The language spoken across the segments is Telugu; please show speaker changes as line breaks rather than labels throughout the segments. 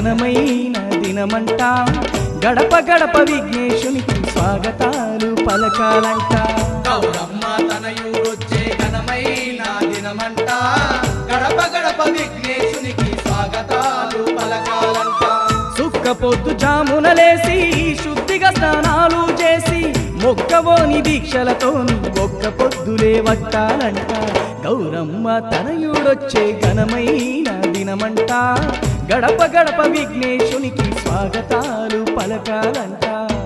ఘనమైన దినమంట గడప గడప విఘ్నేశునికి స్వాగతాలు పలకాలంట
గౌరమ్మ తనయుడొచ్చే ఘనమైన దినమంట గడప గడప విఘ్నేశునికి స్వాగతాలు పలకాలంట
సుక్క పొద్దు జామునలేసి శుద్ధిగా స్నానాలు చేసి మొక్కవోని దీక్షలతోని ఒక్క పొద్దులే వట్టాలంట గౌరమ్మ తనయుడొచ్చే ఘనమైన దినమంట గడప గడప విఘ్నేశునికి స్వాగతాలు పలకాలంట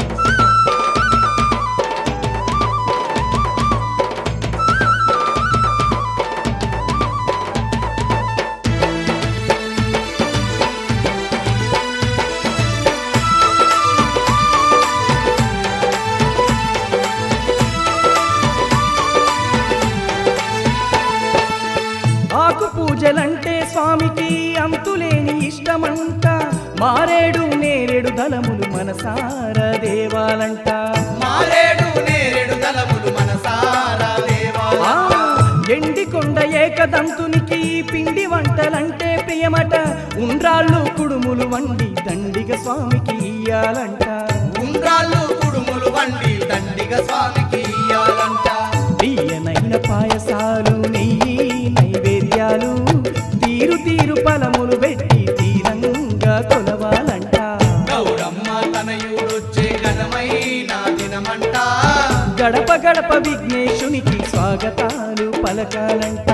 ఆకు పూజలంటే స్వామికి అంతులేని ఇష్టమంట మారేడు నేరేడు దళములు మనసార దేవాలంట
మారేడు నేరేడు దళములు మనసారా దేవాలంట
ఎండికొండ ఏకదంతునికి పిండి వంటలంటే ప్రియమట ఉండ్రాళ్ళు కుడుములు వండి దండిగ స్వామికి ఇయ్యాలంట
ఉండ్రాళ్ళు కుడుములు వండి దండిగ స్వామికి ఇయ్యాలంట
తీయనైన పాయసాలు నెయ్యి నైవేద్యాలు తీరు తీరు ఫలములు పెట్టి తీరంగా కొలవాలంట
గౌరమ్మ తనయుడొచ్చే ఘనమైన దినమంట
గడప గడప విఘ్నేశునికి స్వాగతాలు పలకాలంట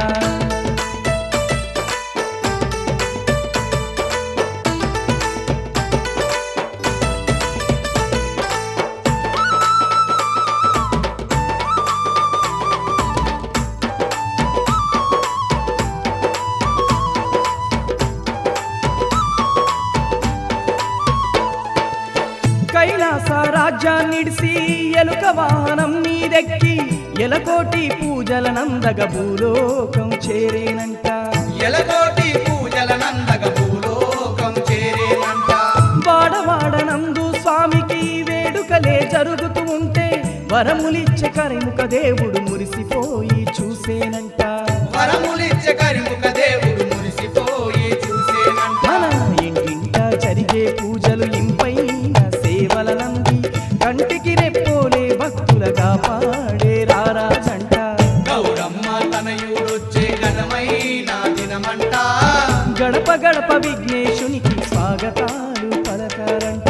కైలాస రాజ్యాన్నిడిసి ఎలుక వాహనం మీదెక్కి ఎలకోటి పూజల నందగ భూలోకం చేరేనంట
ఎలకోటి పూజల నందగ భూలోకం చేరేనంట
వాడవాడనందు స్వామికి వేడుకలే జరుగుతూ ఉంటే వరములిచ్చే కరిముఖ దేవుడు మురిసిపోయి చూసేనంట
వరములిచ్చే కరిముఖ దేవుడు మురిసిపోయి చూసేనంట
మన ఇంటింట జరిగే పూజలు ఇంపైన సేవల నంది కంటికి రెప్పోలే భక్తులగా పాడే రారాజంట
గౌరమ్మ తనయుడొచ్చే ఘనమైన దినమంట
గడప గడప విఘ్నేశునికి స్వాగతాలు పలకారంట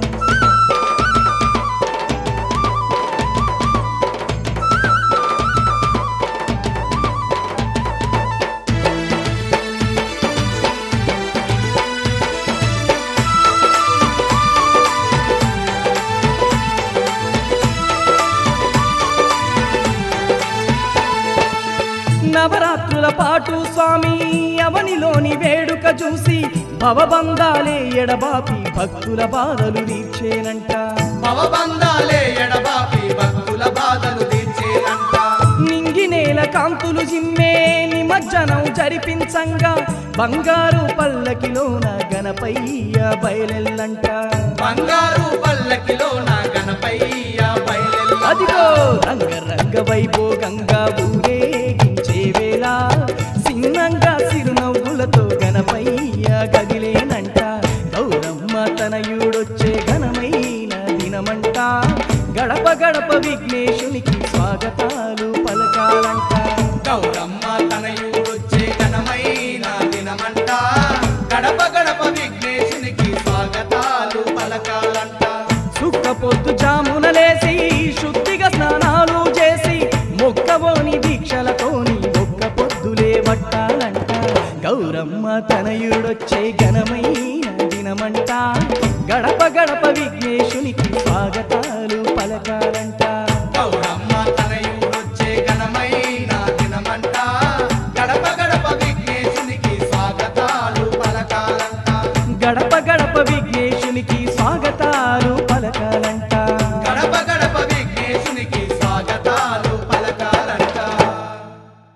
నవరాత్రుల పాటు స్వామి అవనిలోని వేడుక చూసి భవబంధాలే ఎడబాపి భక్తుల బాధలు తీర్చేనంట
భవబంధాలే ఎడబాపి భక్తుల బాధలు తీర్చేనంట
నింగి నేల కాంతులు జిమ్మే నిమజ్జనం జరిపించంగా బంగారు పల్లకిలోన గణపయ్య బయలెల్లంట
బంగారు పల్లకిలోన గణపయ్య బయలెల్లంట
అదిగో రంగరంగ వైభోగంగా ఊరేగించే వేళ సిన్నంగా సిరునవ్వులతో గణపయ్య గదిలేనంట గౌరమ్మ తనయుడొచ్చే ఘనమైన దినమంట గడప గడప విఘ్నేశునికి స్వాగతాలు పలకాలంట
గౌరమ్మ తనయుడొచ్చే ఘనమైన దినమంట గడప గడప విఘ్నేశునికి స్వాగతాలు పలకాలంట
సుక్క పొద్దు జామునలేసి శుద్ధిగా స్నానాలు చేసి మొక్కవోని దీక్షలతోని ఒక్క పొద్దులే వట్టాలంట గౌరమ్మ తనయుడొచ్చే ఘనమైన దినమంట గడప గడప విఘ్నేశునికి స్వాగతాలు పలకాలంట